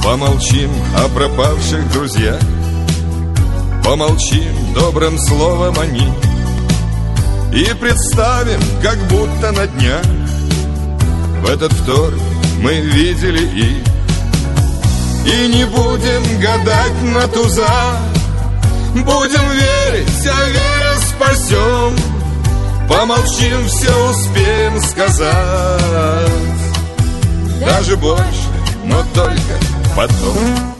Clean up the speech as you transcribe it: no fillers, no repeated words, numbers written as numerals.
Помолчим о пропавших друзьях, помолчим добрым словом о них и представим, как будто на днях в этот вторник мы видели их. И не будем гадать на туза, будем верить, а веря спасем. Помолчим, все успеем сказать, даже больше, но только потом.